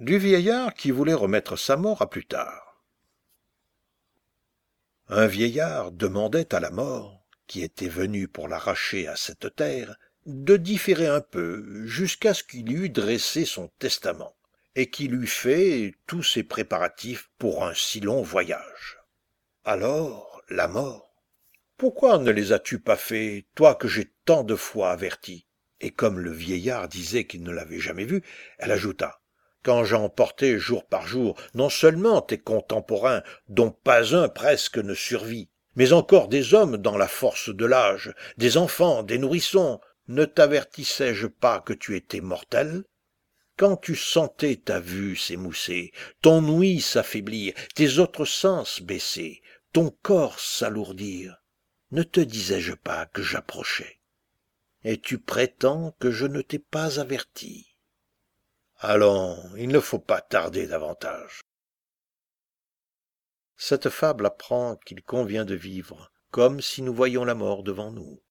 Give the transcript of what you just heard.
Du vieillard qui voulait remettre sa mort à plus tard. Un vieillard demandait à la mort, qui était venue pour l'arracher à cette terre, de différer un peu jusqu'à ce qu'il eût dressé son testament, et qu'il eût fait tous ses préparatifs pour un si long voyage. Alors la mort: pourquoi ne les as-tu pas faits, toi que j'ai tant de fois averti? Et comme le vieillard disait qu'il ne l'avait jamais vu, elle ajouta: quand j'en portais jour par jour, non seulement tes contemporains, dont pas un presque ne survit, mais encore des hommes dans la force de l'âge, des enfants, des nourrissons, ne t'avertissais-je pas que tu étais mortel? Quand tu sentais ta vue s'émousser, ton ouïe s'affaiblir, tes autres sens baisser, ton corps s'alourdir, ne te disais-je pas que j'approchais? Et tu prétends que je ne t'ai pas averti. Allons, il ne faut pas tarder davantage. Cette fable apprend qu'il convient de vivre comme si nous voyions la mort devant nous.